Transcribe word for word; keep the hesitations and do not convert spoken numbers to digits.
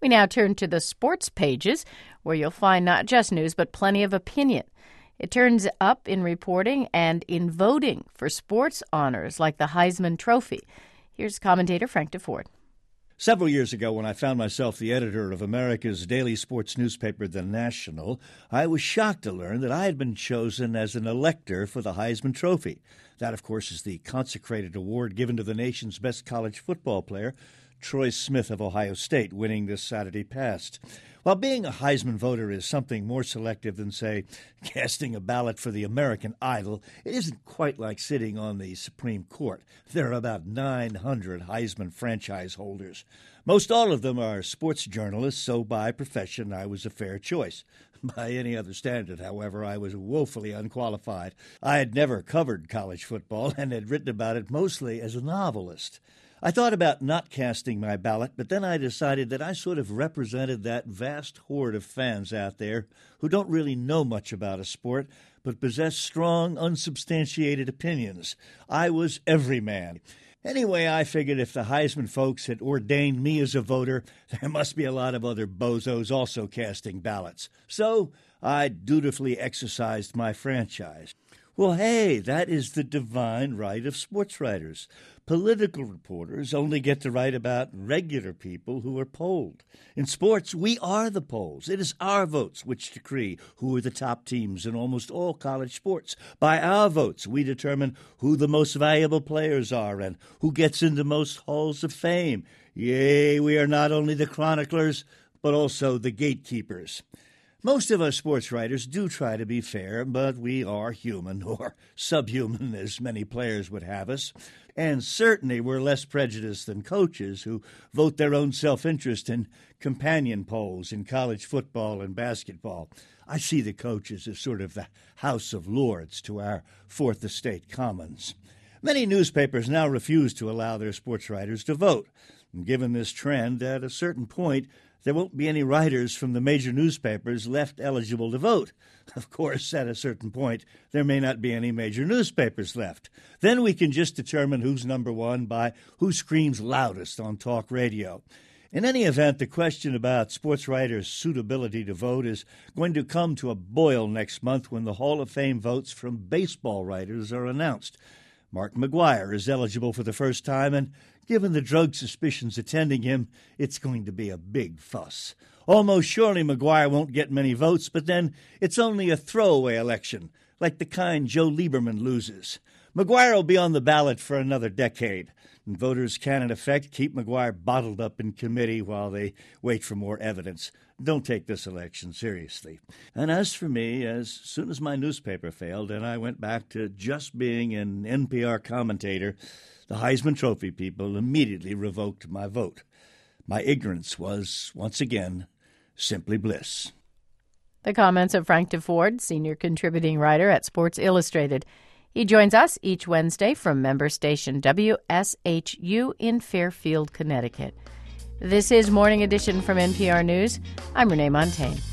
We now turn to the sports pages, where you'll find not just news, but plenty of opinion. It turns up in reporting and in voting for sports honors like the Heisman Trophy. Here's commentator Frank DeFord. Several years ago, when I found myself the editor of America's daily sports newspaper, The National, I was shocked to learn that I had been chosen as an elector for the Heisman Trophy. That, of course, is the consecrated award given to the nation's best college football player, Troy Smith of Ohio State, winning this Saturday past. While being a Heisman voter is something more selective than, say, casting a ballot for the American Idol, it isn't quite like sitting on the Supreme Court. There are about nine hundred Heisman franchise holders. Most all of them are sports journalists, so by profession I was a fair choice. By any other standard, however, I was woefully unqualified. I had never covered college football and had written about it mostly as a novelist. I thought about not casting my ballot, but then I decided that I sort of represented that vast horde of fans out there who don't really know much about a sport, but possess strong, unsubstantiated opinions. I was everyman. Anyway, I figured if the Heisman folks had ordained me as a voter, there must be a lot of other bozos also casting ballots. So I dutifully exercised my franchise. Well, hey, that is the divine right of sports writers. Political reporters only get to write about regular people who are polled. In sports, we are the polls. It is our votes which decree who are the top teams in almost all college sports. By our votes, we determine who the most valuable players are and who gets into most halls of fame. Yea, we are not only the chroniclers, but also the gatekeepers. Most of us sports writers do try to be fair, but we are human, or subhuman, as many players would have us. And certainly we're less prejudiced than coaches who vote their own self-interest in companion polls in college football and basketball. I see the coaches as sort of the House of Lords to our Fourth Estate Commons. Many newspapers now refuse to allow their sports writers to vote. And given this trend, at a certain point, there won't be any writers from the major newspapers left eligible to vote. Of course, at a certain point, there may not be any major newspapers left. Then we can just determine who's number one by who screams loudest on talk radio. In any event, the question about sports writers' suitability to vote is going to come to a boil next month when the Hall of Fame votes from baseball writers are announced. Mark McGwire is eligible for the first time, and given the drug suspicions attending him, it's going to be a big fuss. Almost surely McGwire won't get many votes, but then it's only a throwaway election, like the kind Joe Lieberman loses. McGwire will be on the ballot for another decade, and voters can, in effect, keep McGwire bottled up in committee while they wait for more evidence. Don't take this election seriously. And as for me, as soon as my newspaper failed and I went back to just being an N P R commentator, the Heisman Trophy people immediately revoked my vote. My ignorance was, once again, simply bliss. The comments of Frank DeFord, senior contributing writer at Sports Illustrated. He joins us each Wednesday from member station W S H U in Fairfield, Connecticut. This is Morning Edition from N P R News. I'm Renee Montaigne.